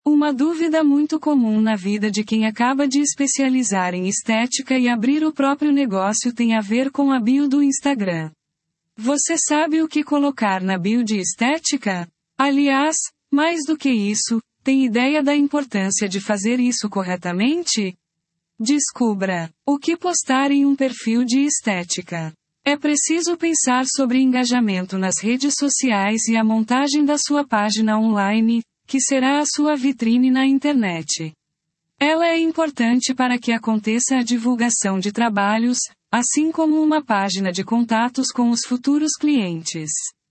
Uma dúvida muito comum na vida de quem acaba de especializar em estética e abrir o próprio negócio tem a ver com a bio do Instagram. Você sabe o que colocar na bio de estética? Aliás, mais do que isso, tem ideia da importância de fazer isso corretamente? Descubra o que postar em um perfil de estética. É preciso pensar sobre engajamento nas redes sociais e a montagem da sua página online, que será a sua vitrine na internet. Ela é importante para que aconteça a divulgação de trabalhos, assim como uma página de contatos com os futuros clientes.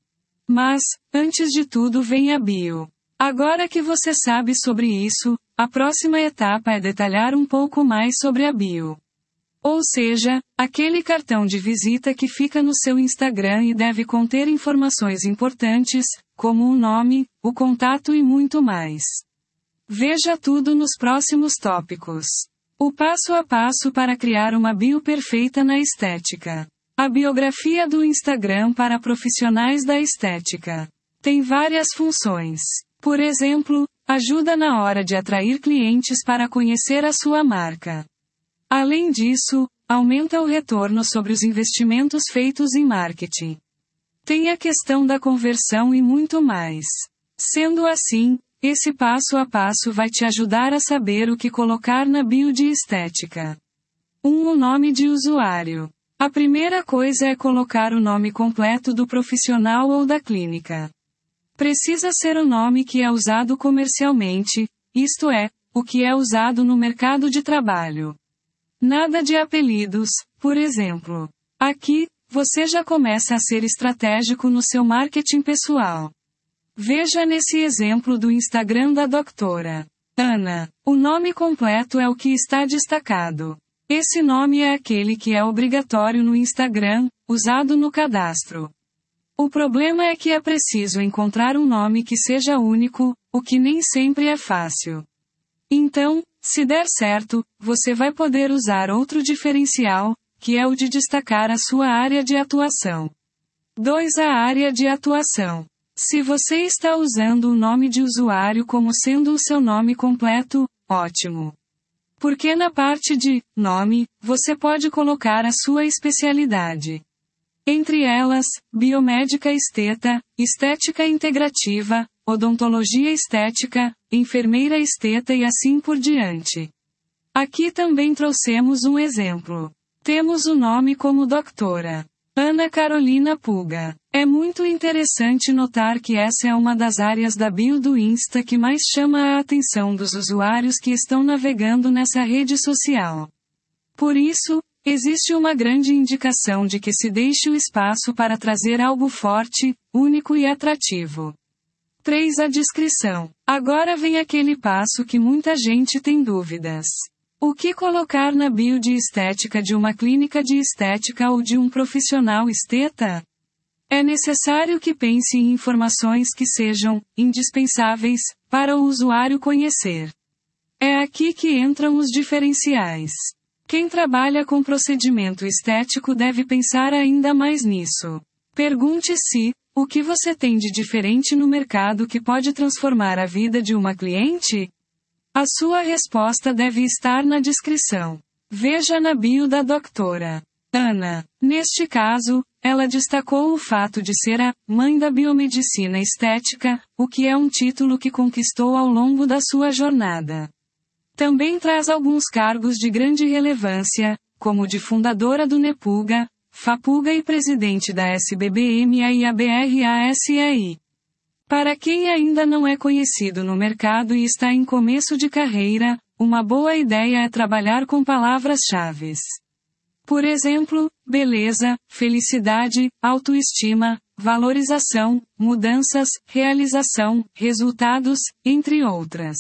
Mas, antes de tudo vem a bio. Agora que você sabe sobre isso, a próxima etapa é detalhar um pouco mais sobre a bio. Ou seja, aquele cartão de visita que fica no seu Instagram e deve conter informações importantes, como o nome, o contato e muito mais. Veja tudo nos próximos tópicos. O passo a passo para criar uma bio perfeita na estética. A biografia do Instagram para profissionais da estética. Tem várias funções. Por exemplo, ajuda na hora de atrair clientes para conhecer a sua marca. Além disso, aumenta o retorno sobre os investimentos feitos em marketing. Tem a questão da conversão e muito mais. Sendo assim, esse passo a passo vai te ajudar a saber o que colocar na bio de estética. 1. O nome de usuário. A primeira coisa é colocar o nome completo do profissional ou da clínica. Precisa ser o nome que é usado comercialmente, isto é, o que é usado no mercado de trabalho. Nada de apelidos, por exemplo. Aqui, você já começa a ser estratégico no seu marketing pessoal. Veja nesse exemplo do Instagram da doutora Ana. O nome completo é o que está destacado. Esse nome é aquele que é obrigatório no Instagram, usado no cadastro. O problema é que é preciso encontrar um nome que seja único, o que nem sempre é fácil. Então, se der certo, você vai poder usar outro diferencial, que é o de destacar a sua área de atuação. 2. A área de atuação. Se você está usando o nome de usuário como sendo o seu nome completo, ótimo. Porque na parte de nome, você pode colocar a sua especialidade. Entre elas, biomédica esteta, estética integrativa, odontologia estética, enfermeira esteta e assim por diante. Aqui também trouxemos um exemplo. Temos o nome como doutora Ana Carolina Puga. É muito interessante notar que essa é uma das áreas da bio do Insta que mais chama a atenção dos usuários que estão navegando nessa rede social. Por isso, existe uma grande indicação de que se deixe o espaço para trazer algo forte, único e atrativo. 3. A descrição. Agora vem aquele passo que muita gente tem dúvidas. O que colocar na bio de estética de uma clínica de estética ou de um profissional esteta? É necessário que pense em informações que sejam indispensáveis para o usuário conhecer. É aqui que entram os diferenciais. Quem trabalha com procedimento estético deve pensar ainda mais nisso. Pergunte-se: o que você tem de diferente no mercado que pode transformar a vida de uma cliente? A sua resposta deve estar na descrição. Veja na bio da doutora Ana. Neste caso, ela destacou o fato de ser a mãe da biomedicina estética, o que é um título que conquistou ao longo da sua jornada. Também traz alguns cargos de grande relevância, como de fundadora do Nepuga, Fapuga e presidente da SBBMA e ABRASEI. Para quem ainda não é conhecido no mercado e está em começo de carreira, uma boa ideia é trabalhar com palavras-chave. Por exemplo, beleza, felicidade, autoestima, valorização, mudanças, realização, resultados, entre outras.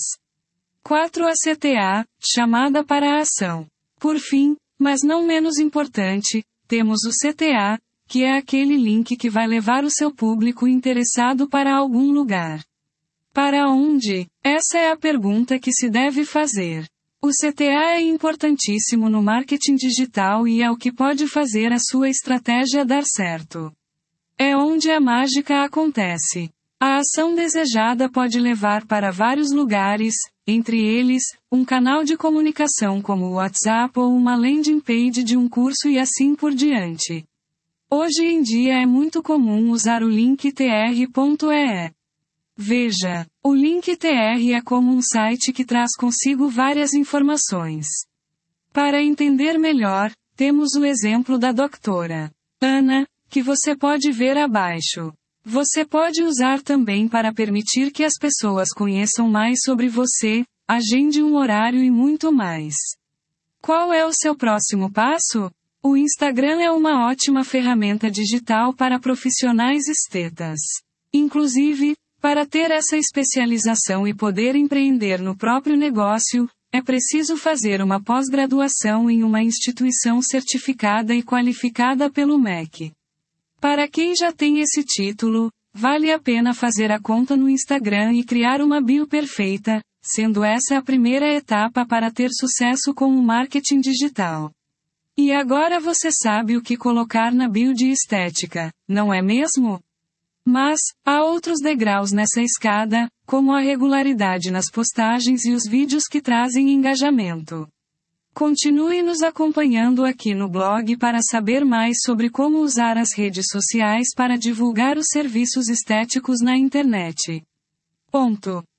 4. A CTA, chamada para a ação. Por fim, mas não menos importante, temos o CTA, que é aquele link que vai levar o seu público interessado para algum lugar. Para onde? Essa é a pergunta que se deve fazer. O CTA é importantíssimo no marketing digital e é o que pode fazer a sua estratégia dar certo. É onde a mágica acontece. A ação desejada pode levar para vários lugares, entre eles, um canal de comunicação como o WhatsApp ou uma landing page de um curso e assim por diante. Hoje em dia é muito comum usar o link tr.ee. Veja, o link TR é como um site que traz consigo várias informações. Para entender melhor, temos o exemplo da doutora Ana, que você pode ver abaixo. Você pode usar também para permitir que as pessoas conheçam mais sobre você, agende um horário e muito mais. Qual é o seu próximo passo? O Instagram é uma ótima ferramenta digital para profissionais estetas. Inclusive, para ter essa especialização e poder empreender no próprio negócio, é preciso fazer uma pós-graduação em uma instituição certificada e qualificada pelo MEC. Para quem já tem esse título, vale a pena fazer a conta no Instagram e criar uma bio perfeita, sendo essa a primeira etapa para ter sucesso com o marketing digital. E agora você sabe o que colocar na bio de estética, não é mesmo? Mas, há outros degraus nessa escada, como a regularidade nas postagens e os vídeos que trazem engajamento. Continue nos acompanhando aqui no blog para saber mais sobre como usar as redes sociais para divulgar os serviços estéticos na internet.